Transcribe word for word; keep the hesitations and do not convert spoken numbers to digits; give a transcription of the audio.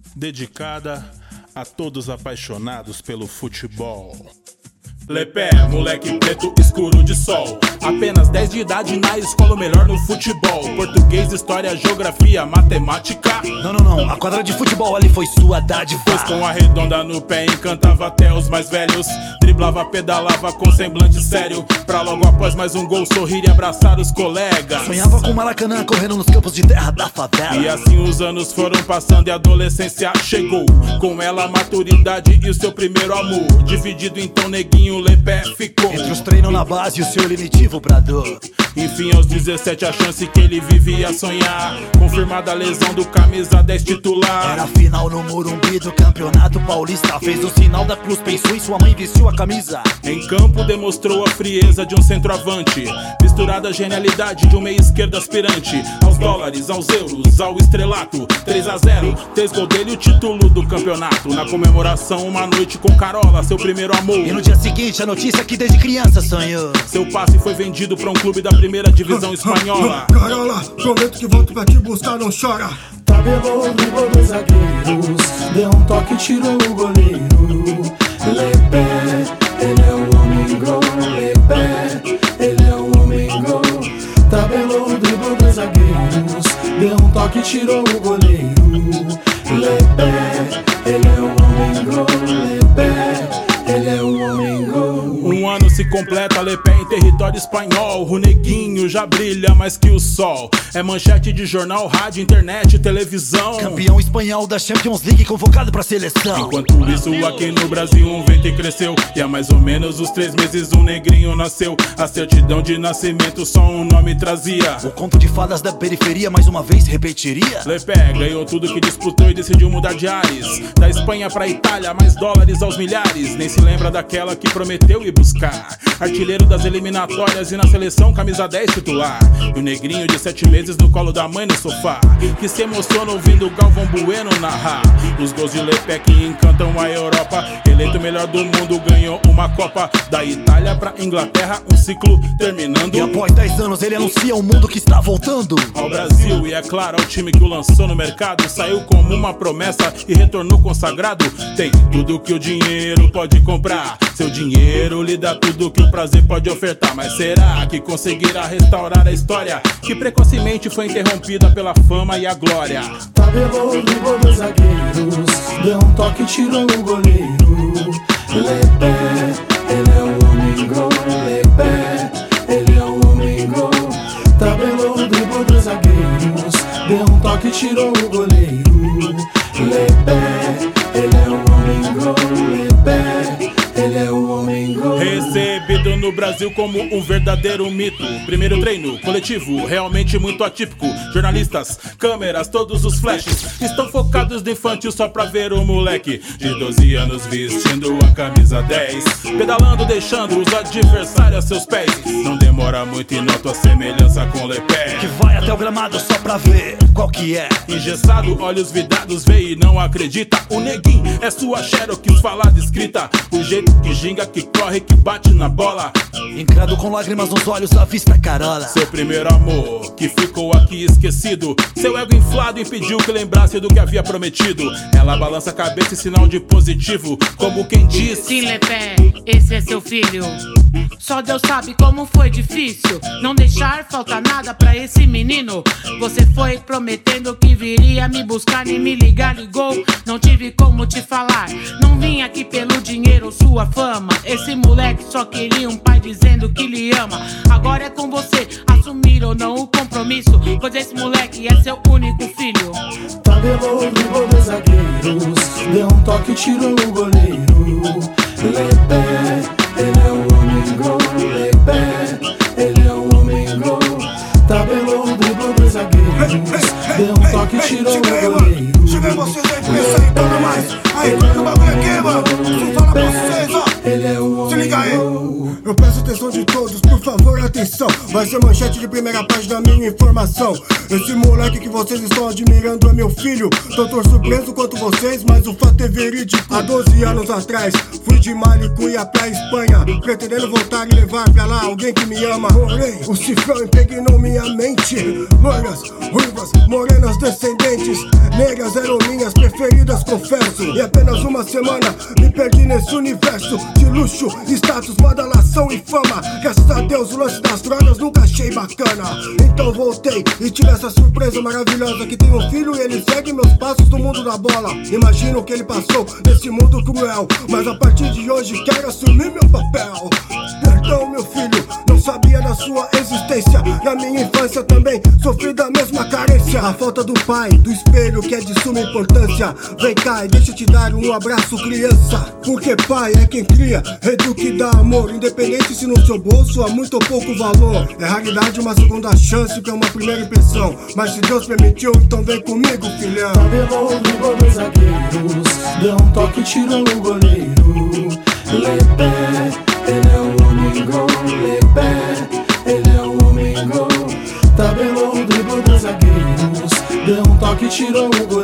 dedicada a todos apaixonados pelo futebol. Lepé, moleque preto escuro de sol, apenas dez de idade na escola, o melhor no futebol. Português, história, geografia, matemática. Não, não, não, a quadra de futebol ali foi sua dádiva. Pois com a redonda no pé encantava até os mais velhos. Driblava, pedalava com semblante sério, pra logo após mais um gol sorrir e abraçar os colegas. Sonhava com Maracanã correndo nos campos de terra da favela. E assim os anos foram passando e a adolescência chegou. Com ela a maturidade e o seu primeiro amor. Dividido então neguinho Lepé ficou. Entre os treinos na base e o seu limitivo brador. Enfim aos dezessete a chance que ele vivia sonhar. Confirmada a lesão do camisa dez titular. Era a final no Morumbi do Campeonato Paulista. Fez o sinal da cruz, pensou em sua mãe, vestiu a camisa. Em campo demonstrou a frieza de um centroavante, misturada a genialidade de um meia esquerda aspirante. Aos dólares, aos euros, ao estrelato. Três a zero, três gols dele, o título do campeonato. Na comemoração uma noite com Carola, seu primeiro amor. E no dia seguinte a notícia que desde criança sonhou. Seu passe foi vendido pra um clube da primeira divisão espanhola. Carola, prometo que volto pra te buscar, não chora. Tabelou, driblou dois zagueiros, deu um toque, tirou o goleiro. Lepé, ele é o homem gol. Lepé, ele é o homem gol. Tabelou, driblou dois zagueiros, deu um toque, tirou o goleiro. Lepé, ele é o homem gol. Lepé, ele é o homem gol. Um ano se completa, Lepé em território espanhol. O neguinho já brilha mais que o sol. É manchete de jornal, rádio, internet, televisão. Campeão espanhol da Champions League, convocado pra seleção. Enquanto isso aqui no Brasil um vento e cresceu. E há mais ou menos uns três meses um negrinho nasceu. A certidão de nascimento só um nome trazia. O conto de fadas da periferia mais uma vez repetiria. Lepé ganhou tudo que disputou e decidiu mudar de ares. Da Espanha pra Itália, mais dólares aos milhares. Nem se lembra daquela que prometeu ir buscar. Artilheiro das eliminatórias e na seleção camisa dez titular. E o negrinho de sete meses no colo da mãe no sofá, que se emociona ouvindo o Galvão Bueno narrar os gols de Lepé que encantam a Europa. Eleito o melhor do mundo, ganhou uma Copa. Da Itália pra Inglaterra, um ciclo terminando. E após dez anos ele anuncia ao mundo que está voltando ao Brasil, e é claro, ao time que o lançou no mercado. Saiu como uma promessa e retornou consagrado. Tem tudo que o dinheiro pode comprar. Seu dinheiro lhe dá tudo que o prazer pode ofertar. Mas será que conseguirá restaurar a história que precocemente foi interrompida pela fama e a glória? Tabelou, driblou dois zagueiros, deu um toque, tirou o goleiro. Lepé, ele é o homem gol. Lepé, ele é o homem gol. Tabelou, driblou dois zagueiros, deu um toque, tirou o goleiro. Lepé, ele é o homem gol. Lepé, ele é o homem gol. Recebido no Brasil como um verdadeiro mito. Primeiro treino coletivo, realmente muito atípico. Jornalistas, câmeras, todos os flashes estão focados no infantil só pra ver o moleque de doze anos vestindo a camisa dez, pedalando, deixando os adversários a seus pés. Não demora muito e noto a semelhança com Lepé, que vai até o gramado só pra ver qual que é. Engessado, olhos vidrados, vê e não acredita. O neguinho é sua Xerox falada escrita. O jeito que ginga, que corre, que bate na bola. Encrado com lágrimas nos olhos, à vista Carola. Seu primeiro amor, que ficou aqui esquecido. Seu ego inflado impediu que lembrasse do que havia prometido. Ela balança a cabeça em sinal de positivo, como quem diz: sim, Lepé, esse é seu filho. Só Deus sabe como foi difícil não deixar faltar nada pra esse menino. Você foi prometendo que viria me buscar, nem me ligar, ligou. Não tive como te falar, não vim aqui pelo dinheiro ou sua fama. Esse moleque só queria um pai dizendo que lhe ama. Agora é com você assumir ou não o compromisso, pois esse moleque é seu único filho. Tabelou, driblou dois zagueiros, deu um toque, tirou o goleiro. Lepé, ele é o homem gol. Lepé, ele é o homem gol. Tabelou, driblou dois zagueiros, deu um toque, tirou o goleiro. Chega vocês aí, pensa aí, toma mais. Aí, que o bagulho aqui, mano. Deixa eu falar pra vocês, ó. Ele é o Se liga aí. homem gol. Eu peço atenção de todos, por favor, atenção, vai ser manchete de primeira página da minha informação. Esse moleque que vocês estão admirando é meu filho. Tô tão surpreso quanto vocês, mas o fato é verídico. Há doze anos atrás, fui de Malicuia pra Espanha, pretendendo voltar e levar pra lá alguém que me ama. Porém, o cifrão impregnou minha mente. Loiras, ruivas, morenas descendentes, negras eram minhas preferidas, confesso. Em apenas uma semana me perdi nesse universo de luxo, status, badalação e fama. Graças a Deus o lance das drogas nunca achei bacana. Então voltei e tive essa surpresa maravilhosa, que tem um filho e ele segue meus passos no mundo da bola. Imagino o que ele passou nesse mundo cruel, mas a partir de hoje quero assumir meu papel. Perdão, meu filho, não sabia da sua existência. Na minha infância também sofri da mesma carência. A falta do pai, do espelho, que é de suma importância. Vem cá e deixa eu te dar um abraço, criança. Porque pai é quem cria, educa e dá amor, independente se no seu bolso há muito ou pouco valor. É raridade uma segunda chance pra uma primeira impressão, mas se Deus permitiu, então vem comigo, filhão. Tabelou, driblou dois zagueiros, deu um toque, tirou o goleiro. Lepé, ele é o homem gol. Lepé, ele é o homem gol. Tabelou, driblou dois zagueiros, deu um toque, tirou o goleiro.